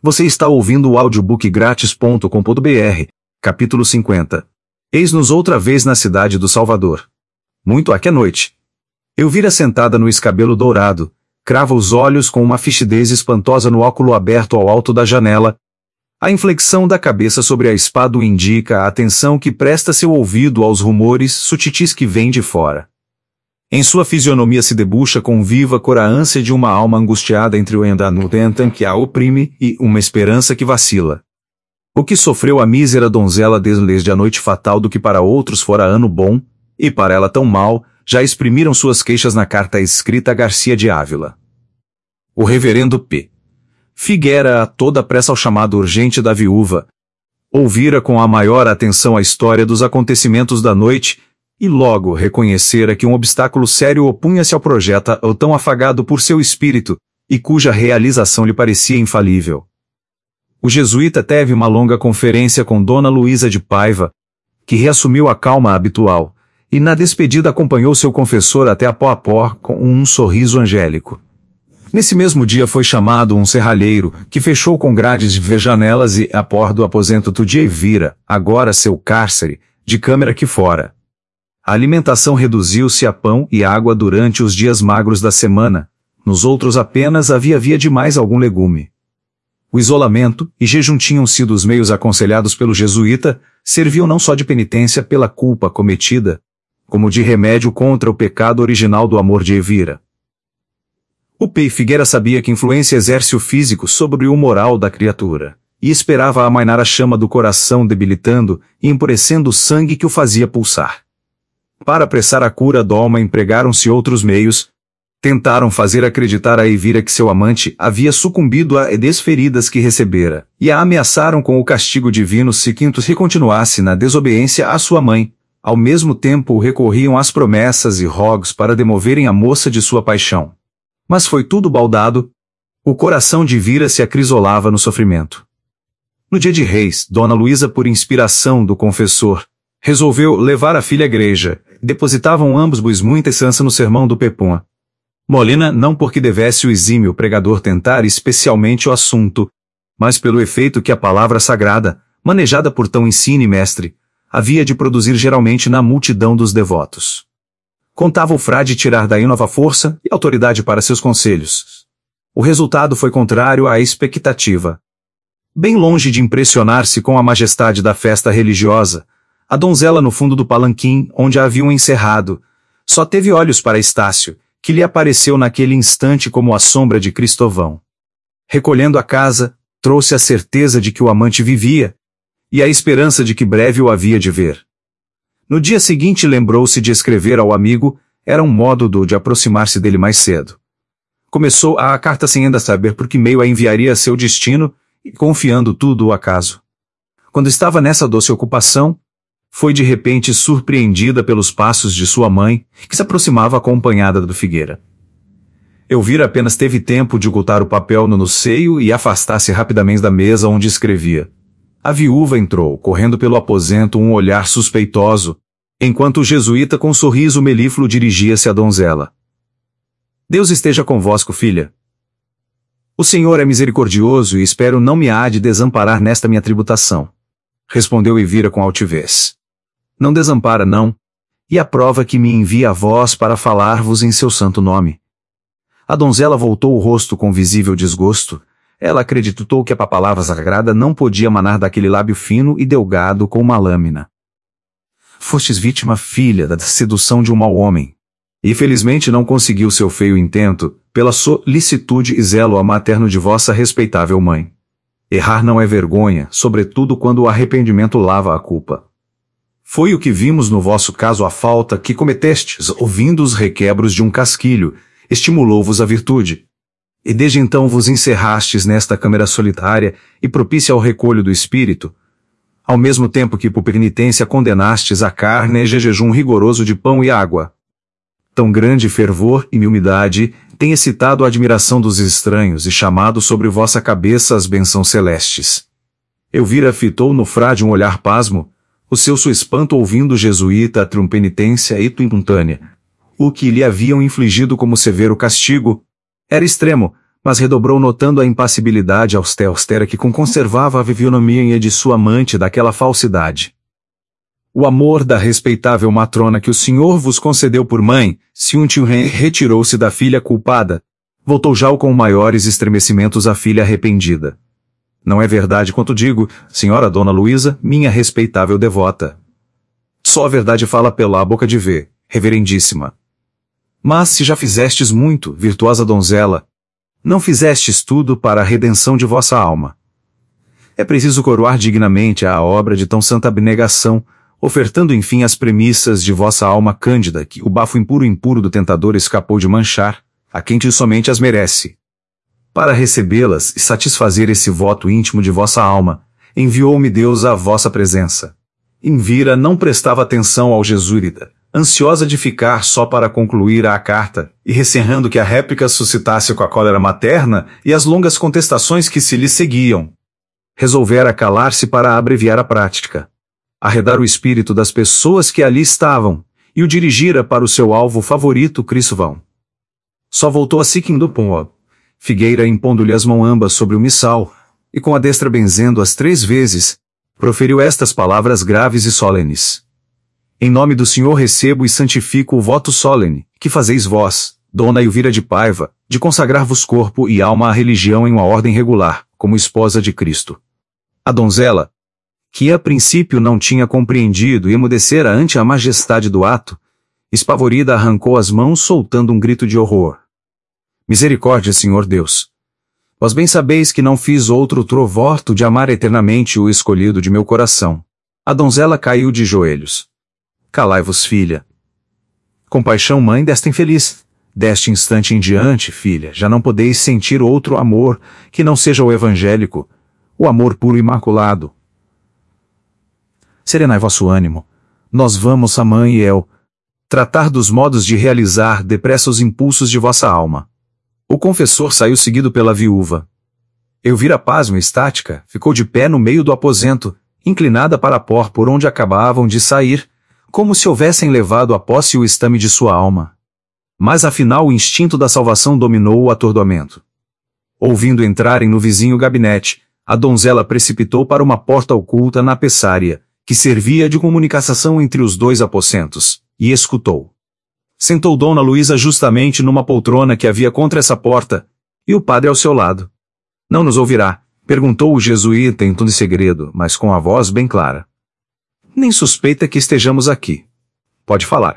Você está ouvindo o audiobookgratis.com.br, capítulo 50. Eis-nos outra vez na cidade do Salvador. Muito aqui à noite. Elvira sentada no escabelo dourado, crava os olhos com uma fixidez espantosa no óculo aberto ao alto da janela. A inflexão da cabeça sobre a espada indica a atenção que presta seu ouvido aos rumores sutitis que vêm de fora. Em sua fisionomia se debuxa com viva cor a ânsia de uma alma angustiada entre o endanudentan que a oprime e uma esperança que vacila. O que sofreu a mísera donzela desde a noite fatal do que para outros fora ano bom, e para ela tão mal, já exprimiram suas queixas na carta escrita a Garcia de Ávila. O reverendo P. Figuera a toda pressa ao chamado urgente da viúva. Ouvira com a maior atenção a história dos acontecimentos da noite, e logo reconhecera que um obstáculo sério opunha-se ao projeto tão afagado por seu espírito, e cuja realização lhe parecia infalível. O jesuíta teve uma longa conferência com Dona Luísa de Paiva, que reassumiu a calma habitual, e na despedida acompanhou seu confessor até a Poapó com um sorriso angélico. Nesse mesmo dia foi chamado um serralheiro, que fechou com grades de janelas e a porta do aposento de Elvira, agora seu cárcere, de câmara que fora. A alimentação reduziu-se a pão e água durante os dias magros da semana, nos outros apenas havia demais algum legume. O isolamento e jejum tinham sido os meios aconselhados pelo jesuíta, serviam não só de penitência pela culpa cometida, como de remédio contra o pecado original do amor de Elvira. O P. Figueira sabia que influência exerce o físico sobre o moral da criatura, e esperava amainar a chama do coração debilitando e empurecendo o sangue que o fazia pulsar. Para apressar a cura da alma empregaram-se outros meios. Tentaram fazer acreditar a Elvira que seu amante havia sucumbido a desferidas que recebera, e a ameaçaram com o castigo divino se continuasse na desobediência à sua mãe. Ao mesmo tempo recorriam às promessas e rogos para demoverem a moça de sua paixão. Mas foi tudo baldado. O coração de Elvira se acrisolava no sofrimento. No dia de Reis, Dona Luísa, por inspiração do confessor, resolveu levar a filha à igreja. Depositavam ambos muita esperança no sermão do Pepum. Molina não porque devesse o exímio pregador tentar especialmente o assunto, mas pelo efeito que a palavra sagrada, manejada por tão insine mestre, havia de produzir geralmente na multidão dos devotos. Contava o frade tirar daí nova força e autoridade para seus conselhos. O resultado foi contrário à expectativa. Bem longe de impressionar-se com a majestade da festa religiosa, a donzela no fundo do palanquim, onde a haviam encerrado, só teve olhos para Estácio, que lhe apareceu naquele instante como a sombra de Cristovão. Recolhendo a casa, trouxe a certeza de que o amante vivia, e a esperança de que breve o havia de ver. No dia seguinte lembrou-se de escrever ao amigo, era um modo de aproximar-se dele mais cedo. Começou a carta sem ainda saber por que meio a enviaria a seu destino, e confiando tudo ao acaso. Quando estava nessa doce ocupação, foi de repente surpreendida pelos passos de sua mãe, que se aproximava acompanhada do Figueira. Elvira apenas teve tempo de ocultar o papel no seio e afastar-se rapidamente da mesa onde escrevia. A viúva entrou, correndo pelo aposento um olhar suspeitoso, enquanto o jesuíta com um sorriso melífluo dirigia-se à donzela. Deus esteja convosco, filha. O Senhor é misericordioso e espero não me há de desamparar nesta minha tributação. Respondeu Elvira com altivez. Não desampara, não, e a prova que me envia a vós para falar-vos em seu santo nome. A donzela voltou o rosto com visível desgosto. Ela acreditou que a palavra sagrada não podia manar daquele lábio fino e delgado com uma lâmina. Fostes vítima, filha, da sedução de um mau homem. E felizmente não conseguiu seu feio intento, pela solicitude e zelo materno de vossa respeitável mãe. Errar não é vergonha, sobretudo quando o arrependimento lava a culpa. Foi o que vimos no vosso caso a falta que cometestes, ouvindo os requebros de um casquilho, estimulou-vos a virtude. E desde então vos encerrastes nesta câmara solitária e propícia ao recolho do espírito, ao mesmo tempo que por penitência condenastes a carne e jejum rigoroso de pão e água. Tão grande fervor e umidade tem excitado a admiração dos estranhos e chamado sobre vossa cabeça as bênçãos celestes. Elvira fitou no frade um olhar pasmo, o seu espanto ouvindo o jesuíta a penitência e espontânea. O que lhe haviam infligido como severo castigo era extremo, mas redobrou notando a impassibilidade austera que conservava a fisionomia de sua amante daquela falsidade. O amor da respeitável matrona que o senhor vos concedeu por mãe, se um tio retirou-se da filha culpada, voltou já com maiores estremecimentos a filha arrependida. Não é verdade quanto digo, senhora Dona Luísa, minha respeitável devota. Só a verdade fala pela boca de V, reverendíssima. Mas se já fizestes muito, virtuosa donzela, não fizestes tudo para a redenção de vossa alma. É preciso coroar dignamente a obra de tão santa abnegação, ofertando enfim as premissas de vossa alma cândida que o bafo impuro do tentador escapou de manchar, a quem somente as merece. Para recebê-las e satisfazer esse voto íntimo de vossa alma, enviou-me Deus à vossa presença. Envira não prestava atenção ao jesuíta, ansiosa de ficar só para concluir a carta, e receando que a réplica suscitasse com a cólera materna e as longas contestações que se lhe seguiam. Resolvera calar-se para abreviar a prática, arredar o espírito das pessoas que ali estavam, e o dirigira para o seu alvo favorito Crisvão. Só voltou a Siquim do Pão, Figueira impondo-lhe as mãos ambas sobre o missal, e com a destra benzendo-as 3 vezes, proferiu estas palavras graves e solenes. Em nome do Senhor recebo e santifico o voto solene, que fazeis vós, Dona Elvira de Paiva, de consagrar-vos corpo e alma à religião em uma ordem regular, como esposa de Cristo. A donzela, que a princípio não tinha compreendido e emudecera ante a majestade do ato, espavorida arrancou as mãos soltando um grito de horror. Misericórdia, Senhor Deus! Vós bem sabeis que não fiz outro trovorto de amar eternamente o escolhido de meu coração. A donzela caiu de joelhos. Calai-vos, filha. Compaixão, mãe desta infeliz. Deste instante em diante, filha, já não podeis sentir outro amor que não seja o evangélico, o amor puro e imaculado. Serenai vosso ânimo. Nós vamos, a mãe e eu, tratar dos modos de realizar depressa os impulsos de vossa alma. O confessor saiu seguido pela viúva. Elvira, pasma estática, ficou de pé no meio do aposento, inclinada para a porta por onde acabavam de sair, como se houvessem levado a posse o estame de sua alma. Mas afinal o instinto da salvação dominou o atordoamento. Ouvindo entrarem no vizinho gabinete, a donzela precipitou para uma porta oculta na peçária, que servia de comunicação entre os 2 aposentos, e escutou. Sentou Dona Luísa justamente numa poltrona que havia contra essa porta, e o padre ao seu lado. Não nos ouvirá? Perguntou o jesuíta em tom de segredo, mas com a voz bem clara. Nem suspeita que estejamos aqui. Pode falar.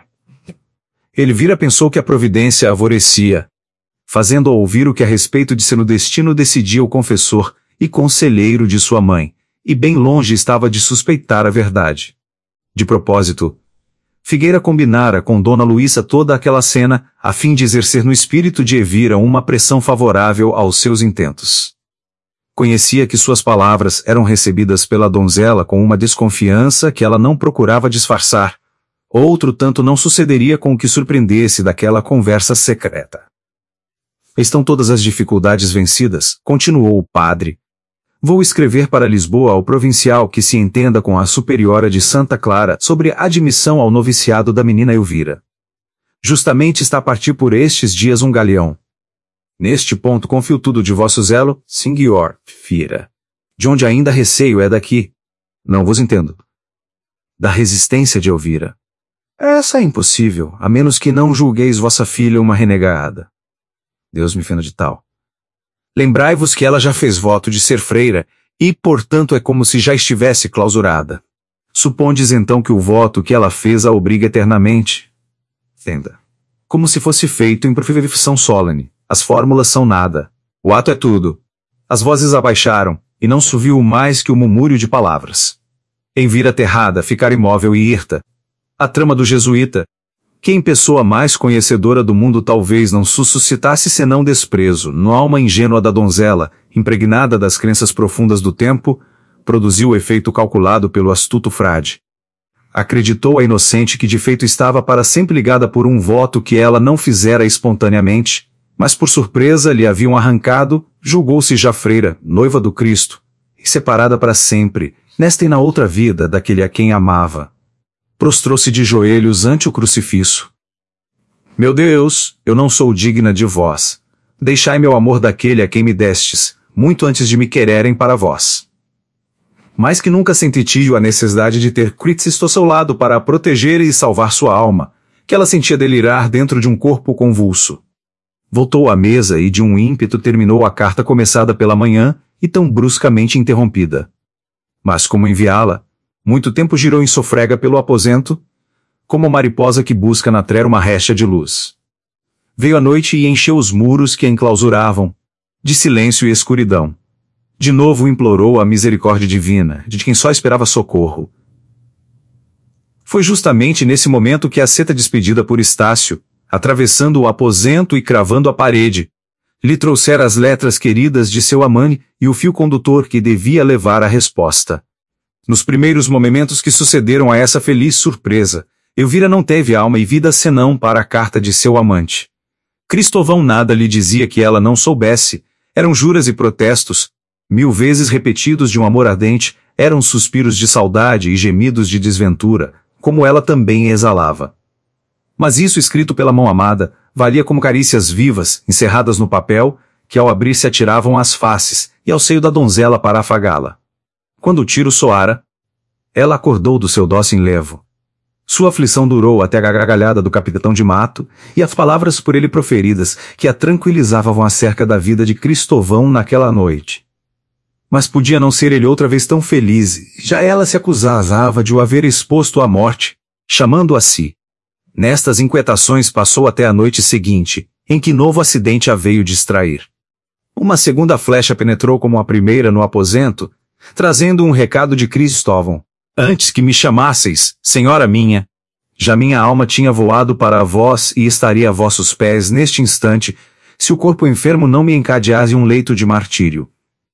Elvira pensou que a providência favorecia, fazendo-a ouvir o que a respeito de seu destino decidia o confessor e conselheiro de sua mãe, e bem longe estava de suspeitar a verdade. De propósito, Figueira combinara com Dona Luísa toda aquela cena, a fim de exercer no espírito de Elvira uma pressão favorável aos seus intentos. Conhecia que suas palavras eram recebidas pela donzela com uma desconfiança que ela não procurava disfarçar. Outro tanto não sucederia com o que surpreendesse daquela conversa secreta. Estão todas as dificuldades vencidas, continuou o padre. Vou escrever para Lisboa ao provincial que se entenda com a superiora de Santa Clara sobre a admissão ao noviciado da menina Elvira. Justamente está a partir por estes dias um galeão. Neste ponto confio tudo de vosso zelo, senhor, filha. De onde ainda receio é daqui. Não vos entendo. Da resistência de Elvira. Essa é impossível, a menos que não julgueis vossa filha uma renegada. Deus me fenda de tal. Lembrai-vos que ela já fez voto de ser freira, e, portanto, é como se já estivesse clausurada. Supondes então que o voto que ela fez a obriga eternamente? Entenda. Como se fosse feito em profissão solene. As fórmulas são nada. O ato é tudo. As vozes abaixaram, e não se ouviu mais que o murmúrio de palavras. Elvira aterrada, ficar imóvel e hirta. A trama do jesuíta, que em pessoa mais conhecedora do mundo talvez não suscitasse senão desprezo na alma ingênua da donzela, impregnada das crenças profundas do tempo, produziu o efeito calculado pelo astuto frade. Acreditou a inocente que de feito estava para sempre ligada por um voto que ela não fizera espontaneamente, mas por surpresa lhe haviam arrancado, julgou-se já freira, noiva do Cristo, e separada para sempre, nesta e na outra vida daquele a quem amava. Prostrou-se de joelhos ante o crucifixo. Meu Deus, eu não sou digna de vós. Deixai meu amor daquele a quem me destes, muito antes de me quererem para vós. Mais que nunca senti Tio a necessidade de ter Cristo ao seu lado para a proteger e salvar sua alma, que ela sentia delirar dentro de um corpo convulso. Voltou à mesa e de um ímpeto terminou a carta começada pela manhã e tão bruscamente interrompida. Mas como enviá-la, muito tempo girou em sofrega pelo aposento, como mariposa que busca na treva uma recha de luz. Veio a noite e encheu os muros que a enclausuravam, de silêncio e escuridão. De novo implorou a misericórdia divina, de quem só esperava socorro. Foi justamente nesse momento que a seta despedida por Estácio, atravessando o aposento e cravando a parede, lhe trouxera as letras queridas de seu amante e o fio condutor que devia levar a resposta. Nos primeiros momentos que sucederam a essa feliz surpresa, Elvira não teve alma e vida senão para a carta de seu amante. Cristóvão nada lhe dizia que ela não soubesse, eram juras e protestos, 1000 vezes repetidos de um amor ardente, eram suspiros de saudade e gemidos de desventura, como ela também exalava. Mas isso escrito pela mão amada, valia como carícias vivas, encerradas no papel, que ao abrir se atiravam às faces e ao seio da donzela para afagá-la. Quando o tiro soara, ela acordou do seu dócil enlevo. Sua aflição durou até a gargalhada do capitão de mato e as palavras por ele proferidas que a tranquilizavam acerca da vida de Cristóvão naquela noite. Mas podia não ser ele outra vez tão feliz, já ela se acusava de o haver exposto à morte, chamando a si. Nestas inquietações passou até a noite seguinte, em que novo acidente a veio distrair. Uma segunda flecha penetrou como a primeira no aposento, trazendo um recado de Cristóvão. Antes que me chamasseis, senhora minha, já minha alma tinha voado para vós e estaria a vossos pés neste instante, se o corpo enfermo não me encadeasse um leito de martírio.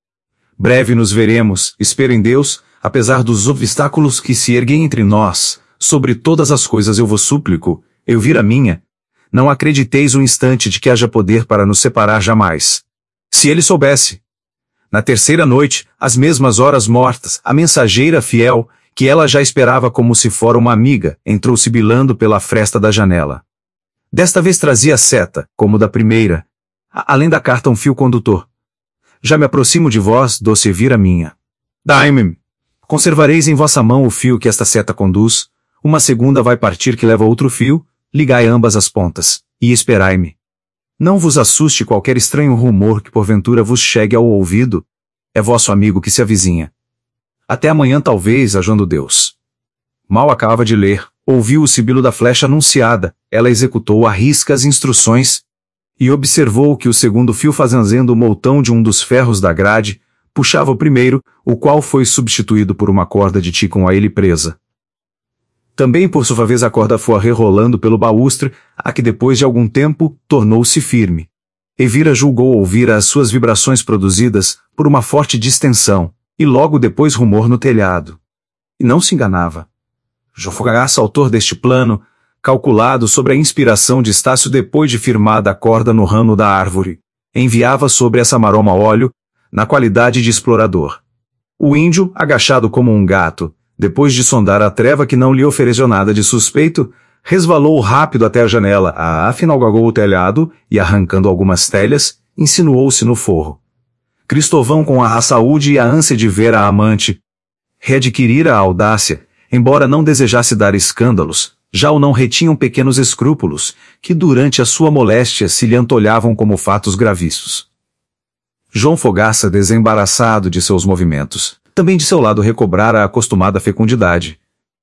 Breve nos veremos, espero em Deus, apesar dos obstáculos que se erguem entre nós, sobre todas as coisas eu vos súplico, Elvira minha, não acrediteis um instante de que haja poder para nos separar jamais. Se ele soubesse. Na terceira noite, às mesmas horas mortas, a mensageira fiel, que ela já esperava como se fora uma amiga, entrou sibilando pela fresta da janela. Desta vez trazia a seta, como da primeira, além da carta um fio condutor. Já me aproximo de vós, doce Elvira minha. Dai-me. Conservareis em vossa mão o fio que esta seta conduz, uma segunda vai partir que leva outro fio, ligai ambas as pontas, e esperai-me. Não vos assuste qualquer estranho rumor que porventura vos chegue ao ouvido, é vosso amigo que se avizinha. Até amanhã talvez, ajando Deus. Mal acabava de ler, ouviu o sibilo da flecha anunciada, ela executou à risca as instruções, e observou que o segundo fio fazendo o moutão de um dos ferros da grade, puxava o primeiro, o qual foi substituído por uma corda de ticum a ele presa. Também por sua vez a corda foi rerolando pelo balustre, a que depois de algum tempo, tornou-se firme. Elvira julgou ouvir as suas vibrações produzidas por uma forte distensão, e logo depois rumor no telhado. E não se enganava. Jofagaça, autor deste plano, calculado sobre a inspiração de Estácio depois de firmada a corda no ramo da árvore, enviava sobre essa maroma óleo, na qualidade de explorador. O índio, agachado como um gato, depois de sondar a treva que não lhe ofereceu nada de suspeito, resvalou rápido até a janela, afinal galgou o telhado e, arrancando algumas telhas, insinuou-se no forro. Cristóvão, com a saúde e a ânsia de ver a amante, readquirira a audácia, embora não desejasse dar escândalos, já o não retinham pequenos escrúpulos, que durante a sua moléstia se lhe antolhavam como fatos gravíssimos. João Fogaça, desembaraçado de seus movimentos, também de seu lado recobrara a acostumada fecundidade.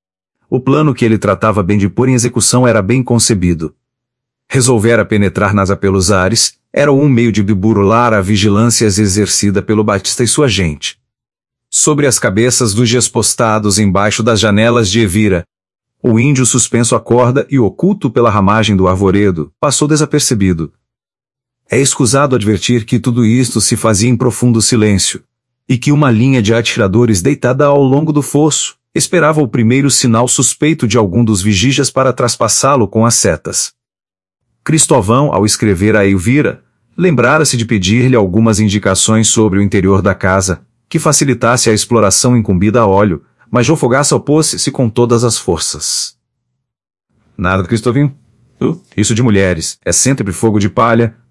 O plano que ele tratava bem de pôr em execução era bem concebido. Resolvera penetrar nas apelusares, era um meio de burular a vigilância exercida pelo Batista e sua gente. Sobre as cabeças dos dias postados embaixo das janelas de Elvira, o índio suspenso à corda e oculto pela ramagem do arvoredo, passou desapercebido. É escusado advertir que tudo isto se fazia em profundo silêncio, e que uma linha de atiradores deitada ao longo do fosso, esperava o primeiro sinal suspeito de algum dos vigias para traspassá-lo com as setas. Cristóvão, ao escrever a Elvira, lembrara-se de pedir-lhe algumas indicações sobre o interior da casa, que facilitasse a exploração incumbida a óleo, mas João Fogaça opôs-se com todas as forças. Nada, Cristovinho? Isso de mulheres, é sempre fogo de palha,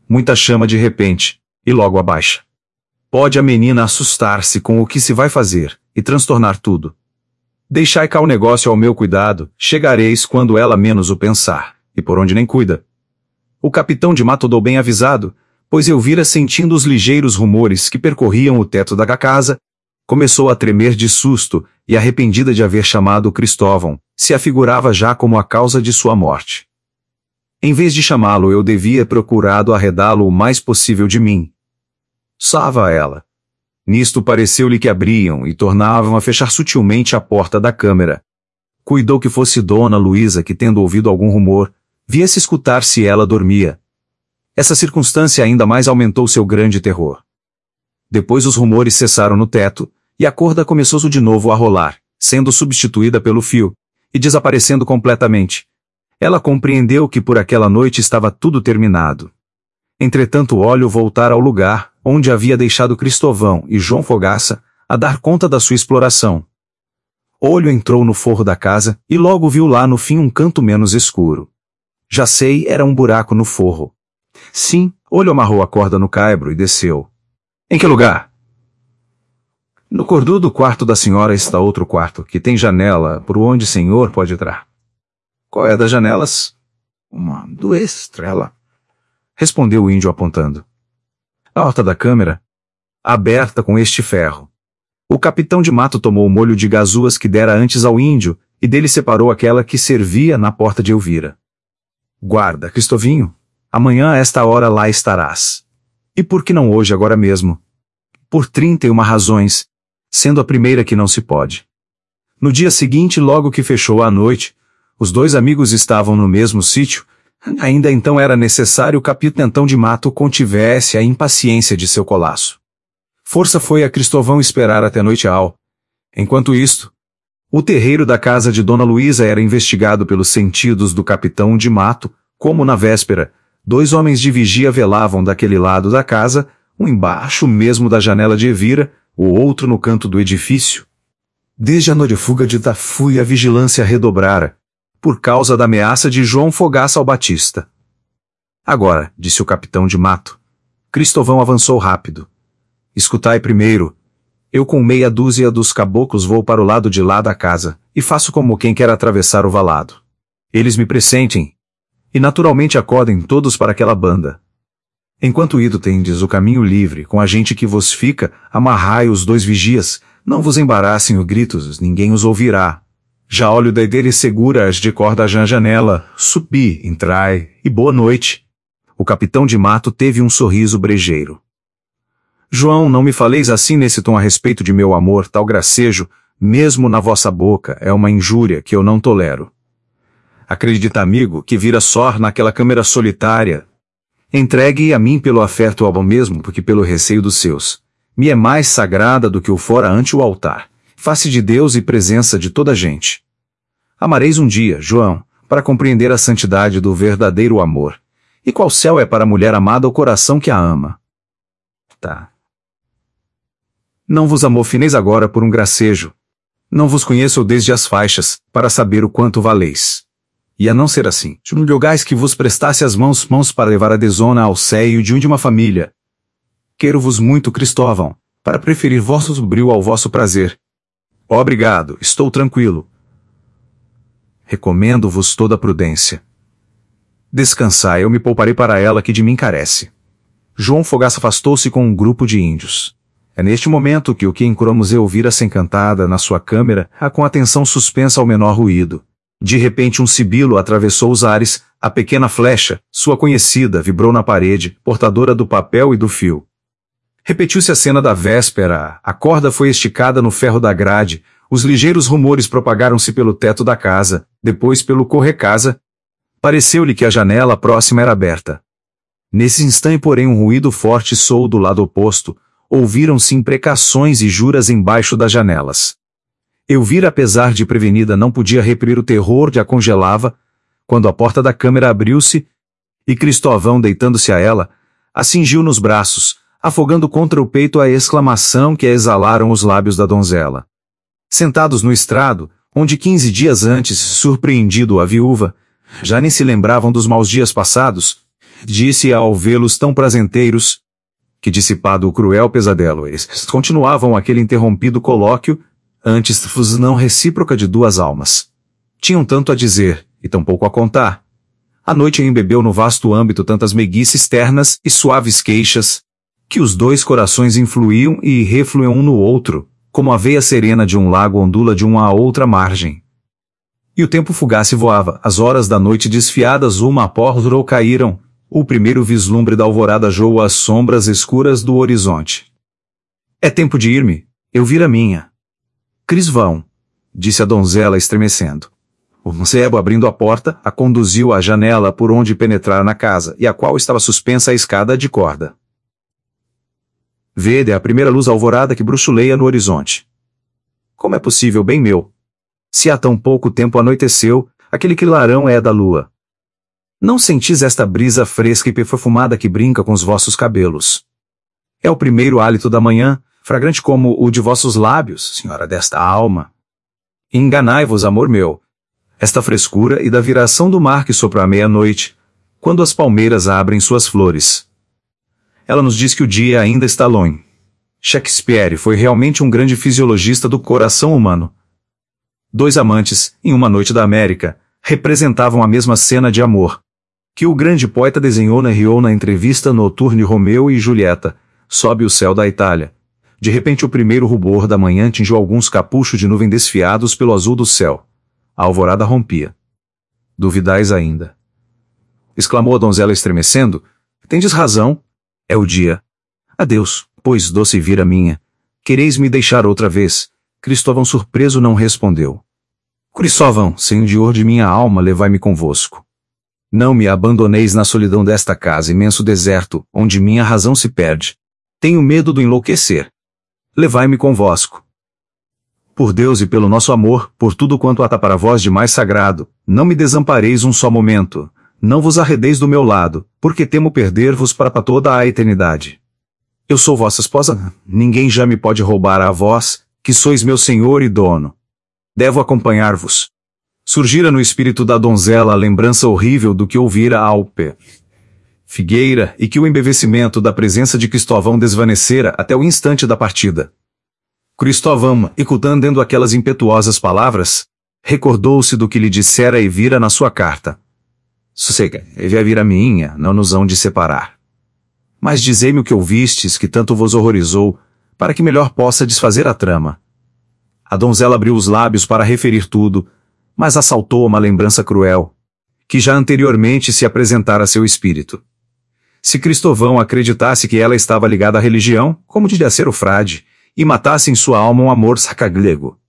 muita chama de repente, e logo abaixa. Pode a menina assustar-se com o que se vai fazer, e transtornar tudo. Deixai cá o negócio ao meu cuidado, chegareis quando ela menos o pensar, e por onde nem cuida. O capitão de mato andou bem avisado, pois eu vira sentindo os ligeiros rumores que percorriam o teto da casa, começou a tremer de susto e arrependida de haver chamado Cristóvão, se afigurava já como a causa de sua morte. Em vez de chamá-lo eu devia procurado arredá-lo o mais possível de mim. Sava ela. Nisto pareceu-lhe que abriam e tornavam a fechar sutilmente a porta da câmara. Cuidou que fosse Dona Luísa que, tendo ouvido algum rumor, viesse escutar se ela dormia. Essa circunstância ainda mais aumentou seu grande terror. Depois os rumores cessaram no teto, e a corda começou de novo a rolar, sendo substituída pelo fio, e desaparecendo completamente. Ela compreendeu que por aquela noite estava tudo terminado. Entretanto o óleo voltara ao lugar, onde havia deixado Cristóvão e João Fogaça, a dar conta da sua exploração. Olho entrou no forro da casa, e logo viu lá no fim um canto menos escuro. Já sei, era um buraco no forro. Sim, Olho amarrou a corda no caibro e desceu. Em que lugar? No cordu do quarto da senhora está outro quarto, que tem janela, por onde o senhor pode entrar. Qual é das janelas? Uma do estrela, respondeu o índio apontando. A horta da câmara, aberta com este ferro. O capitão de mato tomou o molho de gazuas que dera antes ao índio, e dele separou aquela que servia na porta de Elvira. Guarda, Cristovinho, amanhã a esta hora lá estarás. E por que não hoje, agora mesmo? Por 31 razões, sendo a primeira que não se pode. No dia seguinte, logo que fechou a noite, os dois amigos estavam no mesmo sítio. Ainda então era necessário o capitão de mato contivesse a impaciência de seu colasso. Força foi a Cristóvão esperar até noite ao. Enquanto isto, o terreiro da casa de Dona Luísa era investigado pelos sentidos do capitão de mato, como na véspera, 2 homens de vigia velavam daquele lado da casa, um embaixo mesmo da janela de Elvira, o outro no canto do edifício. Desde a noite de fuga de Tafui a vigilância redobrara, por causa da ameaça de João Fogaça ao Batista. Agora, disse o capitão de mato. Cristóvão avançou rápido. Escutai primeiro. Eu com meia dúzia dos caboclos vou para o lado de lá da casa, e faço como quem quer atravessar o valado. Eles me pressentem, e naturalmente acodem todos para aquela banda. Enquanto ido tendes o caminho livre, com a gente que vos fica, amarrai os 2 vigias, não vos embaraçem os gritos, ninguém os ouvirá. Já olho da dele segura as de corda à janela, subi, entrai, e boa noite. O capitão de mato teve um sorriso brejeiro. João, não me faleis assim nesse tom a respeito de meu amor, tal gracejo, mesmo na vossa boca, é uma injúria que eu não tolero. Acredita, amigo, que vira só naquela câmara solitária. Entregue a mim pelo afeto ao mesmo, porque pelo receio dos seus. Me é mais sagrada do que o fora ante o altar, face de Deus e presença de toda a gente. Amareis um dia, João, para compreender a santidade do verdadeiro amor. E qual céu é para a mulher amada o coração que a ama? Tá. Não vos amofineis agora por um gracejo. Não vos conheço desde as faixas, para saber o quanto valeis. E a não ser assim, julgais que vos prestasse as mãos para levar a desona ao seio de uma família. Quero-vos muito, Cristóvão, para preferir vosso sobrio ao vosso prazer. Obrigado, estou tranquilo. Recomendo-vos toda a prudência. Descansai, eu me pouparei para ela que de mim carece. João Fogaça afastou-se com um grupo de índios. É neste momento que o que Encromos ouvira sencantada na sua câmara, com atenção suspensa ao menor ruído. De repente um sibilo atravessou os ares, a pequena flecha, sua conhecida, vibrou na parede, portadora do papel e do fio. Repetiu-se a cena da véspera, a corda foi esticada no ferro da grade, os ligeiros rumores propagaram-se pelo teto da casa, depois pelo correcasa. Pareceu-lhe que a janela próxima era aberta. Nesse instante, porém, um ruído forte soou do lado oposto, ouviram-se imprecações e juras embaixo das janelas. Elvira, apesar de prevenida, não podia reprimir o terror que a congelava, quando a porta da câmara abriu-se, e Cristóvão, deitando-se a ela, a cingiu nos braços, afogando contra o peito a exclamação que exalaram os lábios da donzela. Sentados no estrado, onde 15 dias antes surpreendido a viúva, já nem se lembravam dos maus dias passados, disse ao vê-los tão prazenteiros, que dissipado o cruel pesadelo, eles continuavam aquele interrompido colóquio, antes fusão recíproca de duas almas. Tinham tanto a dizer, e tão pouco a contar. A noite embebeu no vasto âmbito tantas meiguices ternas e suaves queixas, que os dois corações influíam e refluíam um no outro, como a veia serena de um lago ondula de uma a outra margem. E o tempo fugaz voava, as horas da noite desfiadas uma após outra caíram, o primeiro vislumbre da alvorada joou as sombras escuras do horizonte. É tempo de ir-me, eu vira minha. Crisvão, disse a donzela estremecendo. O mancebo abrindo a porta, a conduziu à janela por onde penetrar na casa, e a qual estava suspensa a escada de corda. Vede a primeira luz alvorada que bruxuleia no horizonte. Como é possível, bem meu? Se há tão pouco tempo anoiteceu, aquele clarão é da lua. Não sentis esta brisa fresca e perfumada que brinca com os vossos cabelos? É o primeiro hálito da manhã, fragrante como o de vossos lábios, senhora desta alma. Enganai-vos, amor meu. Esta frescura e da viração do mar que sopra à meia-noite, quando as palmeiras abrem suas flores. Ela nos diz que o dia ainda está longe. Shakespeare foi realmente um grande fisiologista do coração humano. Dois amantes, em uma noite da América, representavam a mesma cena de amor, que o grande poeta desenhou na entrevista noturna Romeu e Julieta, sob o céu da Itália. De repente o primeiro rubor da manhã tingiu alguns capuchos de nuvem desfiados pelo azul do céu. A alvorada rompia. Duvidais ainda? Exclamou a donzela estremecendo. Tendes razão. É o dia. Adeus, pois doce vira minha. Quereis me deixar outra vez? Cristóvão surpreso não respondeu. Cristóvão, senhor de minha alma, levai-me convosco. Não me abandoneis na solidão desta casa, imenso deserto, onde minha razão se perde. Tenho medo do enlouquecer. Levai-me convosco. Por Deus e pelo nosso amor, por tudo quanto há para vós de mais sagrado, não me desampareis um só momento. Não vos arredeis do meu lado, porque temo perder-vos para toda a eternidade. Eu sou vossa esposa, ninguém já me pode roubar a vós, que sois meu senhor e dono. Devo acompanhar-vos. Surgira no espírito da donzela a lembrança horrível do que ouvira ao pé figueira e que o embevecimento da presença de Cristóvão desvanecera até o instante da partida. Cristóvão, escutando aquelas impetuosas palavras, recordou-se do que lhe dissera e vira na sua carta. Sossega, a vira minha, não nos hão de separar. Mas dizei-me o que ouvistes que tanto vos horrorizou, para que melhor possa desfazer a trama. A donzela abriu os lábios para referir tudo, mas assaltou uma lembrança cruel, que já anteriormente se apresentara a seu espírito. Se Cristóvão acreditasse que ela estava ligada à religião, como devia ser o frade, e matasse em sua alma um amor sacaglego.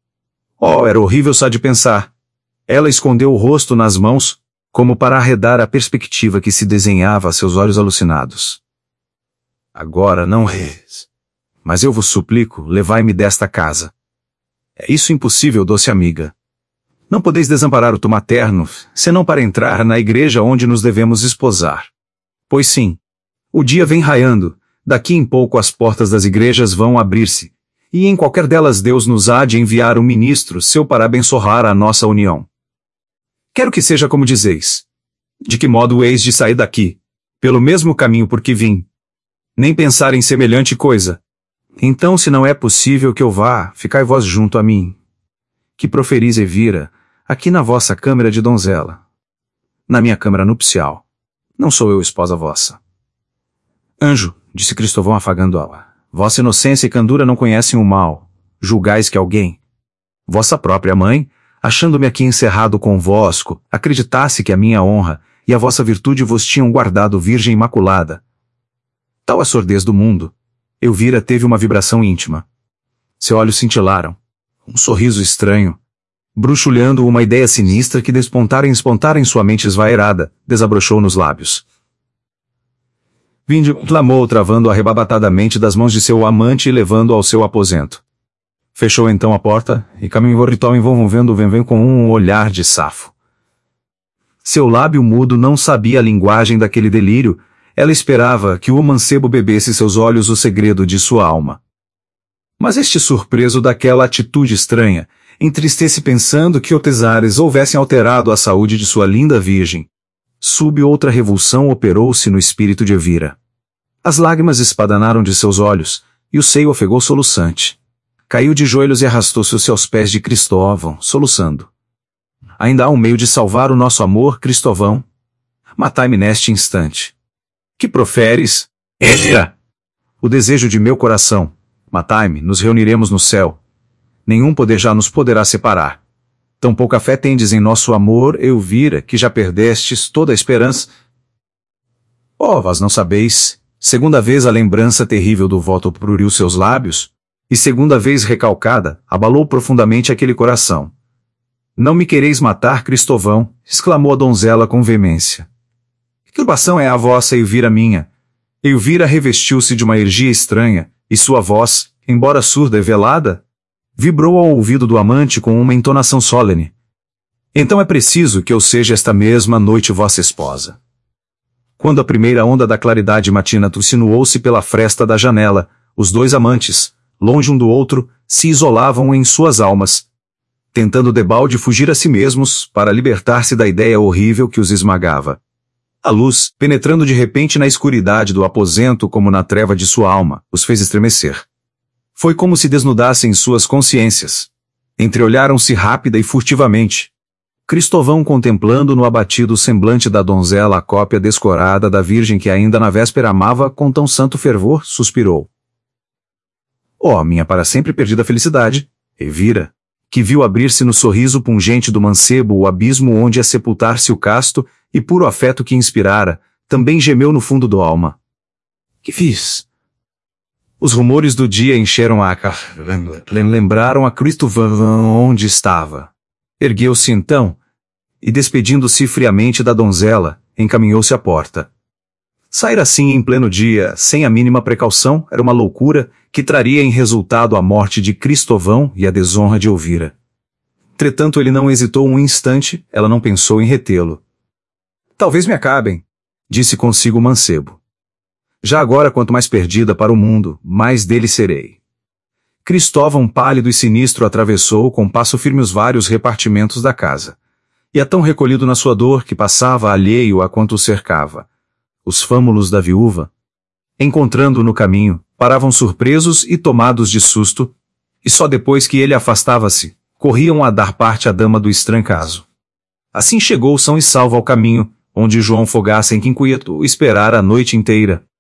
Oh, era horrível só de pensar. Ela escondeu o rosto nas mãos, como para arredar a perspectiva que se desenhava a seus olhos alucinados. Agora não res. Mas eu vos suplico, levai-me desta casa. É isso impossível, doce amiga. Não podeis desamparar o tu materno, senão para entrar na igreja onde nos devemos esposar. Pois sim, o dia vem raiando, daqui em pouco as portas das igrejas vão abrir-se, e em qualquer delas Deus nos há de enviar um ministro seu para abençoar a nossa união. Quero que seja como dizeis. De que modo eis de sair daqui? Pelo mesmo caminho por que vim. Nem pensar em semelhante coisa. Então, se não é possível que eu vá, ficai vós junto a mim. Que proferis Evira, aqui na vossa câmara de donzela. Na minha câmara nupcial. Não sou eu esposa vossa. Anjo, disse Cristóvão afagando-a, vossa inocência e candura não conhecem o mal. Julgais que alguém, vossa própria mãe, achando-me aqui encerrado convosco, acreditasse que a minha honra e a vossa virtude vos tinham guardado virgem imaculada. Tal a sordez do mundo. Elvira teve uma vibração íntima. Seus olhos cintilaram. Um sorriso estranho, bruxulhando uma ideia sinistra que despontara em sua mente esvairada, desabrochou nos lábios. Vinde, clamou travando arrebatadamente das mãos de seu amante e levando-o ao seu aposento. Fechou então a porta, e caminhou ritual envolvendo o vem com um olhar de safo. Seu lábio mudo não sabia a linguagem daquele delírio, ela esperava que o mancebo bebesse seus olhos o segredo de sua alma. Mas este surpreso daquela atitude estranha, entristece pensando que o Tesares houvessem alterado a saúde de sua linda virgem. Sub outra revulsão operou-se no espírito de Elvira. As lágrimas espadanaram de seus olhos, e o seio ofegou soluçante. Caiu de joelhos e arrastou-se aos pés de Cristóvão, soluçando. Ainda há um meio de salvar o nosso amor, Cristóvão. Matai-me neste instante. Que proferes? Elvira! O desejo de meu coração. Matai-me, nos reuniremos no céu. Nenhum poder já nos poderá separar. Tão pouca fé tendes em nosso amor, Elvira, que já perdestes toda a esperança. Oh, vós não sabeis. Segunda vez a lembrança terrível do voto pruriu seus lábios, e segunda vez recalcada, abalou profundamente aquele coração. Não me quereis matar, Cristóvão, exclamou a donzela com veemência. Que turbação é a vossa, Elvira minha? Elvira revestiu-se de uma energia estranha, e sua voz, embora surda e velada, vibrou ao ouvido do amante com uma entonação solene. Então é preciso que eu seja esta mesma noite vossa esposa. Quando a primeira onda da claridade matina insinuou-se pela fresta da janela, os dois amantes, longe um do outro, se isolavam em suas almas, tentando debalde fugir a si mesmos para libertar-se da ideia horrível que os esmagava. A luz, penetrando de repente na escuridade do aposento como na treva de sua alma, os fez estremecer. Foi como se desnudassem suas consciências. Entreolharam-se rápida e furtivamente. Cristóvão, contemplando no abatido semblante da donzela a cópia descorada da Virgem que ainda na véspera amava com tão santo fervor, suspirou. Oh, minha para sempre perdida felicidade, Elvira, que viu abrir-se no sorriso pungente do mancebo o abismo onde ia sepultar-se o casto e puro afeto que inspirara, também gemeu no fundo do alma. Que fiz? Os rumores do dia encheram a lembraram a Cristóvão onde estava. Ergueu-se então, e despedindo-se friamente da donzela, encaminhou-se à porta. Sair assim em pleno dia, sem a mínima precaução, era uma loucura que traria em resultado a morte de Cristóvão e a desonra de Elvira. Entretanto, ele não hesitou um instante, ela não pensou em retê-lo. Talvez me acabem, disse consigo o mancebo. Já agora, quanto mais perdida para o mundo, mais dele serei. Cristóvão, pálido e sinistro, atravessou com passo firme os vários repartimentos da casa. Ia tão recolhido na sua dor que passava alheio a quanto o cercava. Os fâmulos da viúva, encontrando-o no caminho, paravam surpresos e tomados de susto, e só depois que ele afastava-se, corriam a dar parte à dama do estranho caso. Assim chegou são e salvo ao caminho, onde João Fogaça em que inquieto esperara a noite inteira,